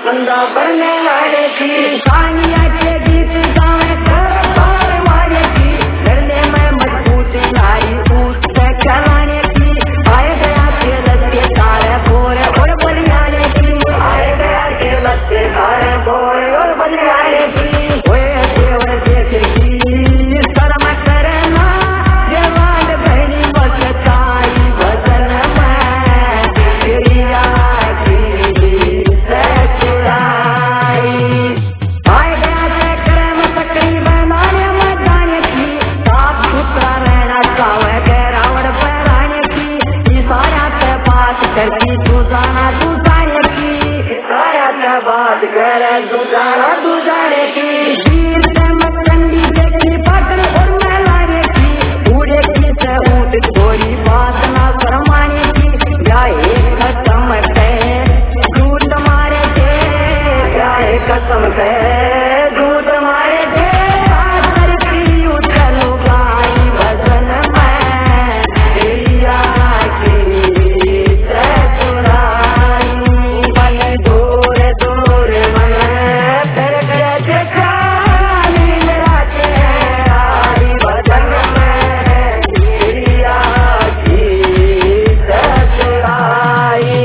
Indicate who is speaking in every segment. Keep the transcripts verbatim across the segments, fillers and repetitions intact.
Speaker 1: बंदा बनने वाले की सानिया के गीत गावे कर पार वाले की डरने में मजबूत नारी ऊट से चलाने की आए गया के लत्ते तारे बोरे और बलियाने की आए गया के लत्ते तारे बोरे और बलियाने की ओए देवर देख की शर्म करना जवान बहनी बचताई भजन में तेरी आखी से चुराई आए गया से करम तकरीबन आने मजाने की साफ सुथरा रहना चाहे के रावण पहराने की सारा से बात करती तू जाना तू जाने की सारा से बात कर तू जाना तू जाने की वीर से मचंडी देखी पकड़ और मैलाने की पूरे की से ऊट थोड़ी बात ना शर्माने की या एक कसम से झूठ मारे थे या एक कसम से झूठ मारे थे आकर की उछल गाई भजन में तेरी आखी से चुराई मन दूर दूर मन फिर गए देखा नींद राते आई भजन में तेरी आखी से चुराई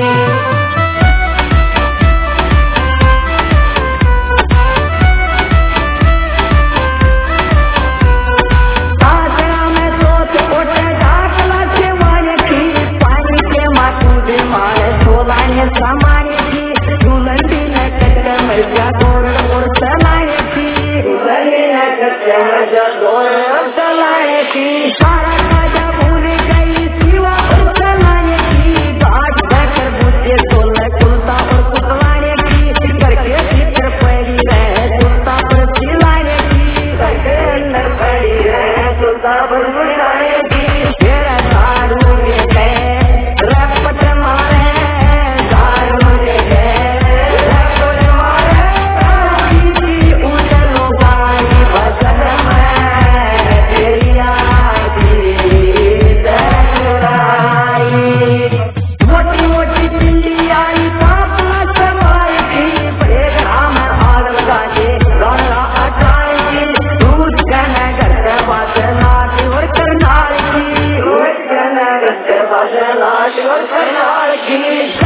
Speaker 1: आसरा में सोच उठे ढाकला से वाले की पानी के माथू दे मारे सोलाने समाने की दुलंडी ने कच्चे मजा दौड़ और चलाने की दुलंडी ने कच्चे मजा दौड़ और चलाने की सारा काजा भूल गई सिवा और चलाने की बाट बैठकर बुझे सोलह कुलता और कुतलाने की करके भीतर पड़ी रहे कुलता पर चिल्लाने की करके अंदर पड़ी रहे कुलता पर बुलाने की तेरा दारू में गए रपट मारे दारू में गए रपट मारे की उछलो गाई भजन में तेरी आखी से चुराई मोटी मोटी पिंडी आई पापना समाई की प्रेरणा में आग लगा के रोना अटाई की दूध कहने घर के बात नाच और करनाल की दूध कहने घर के बात नाच और करनाल की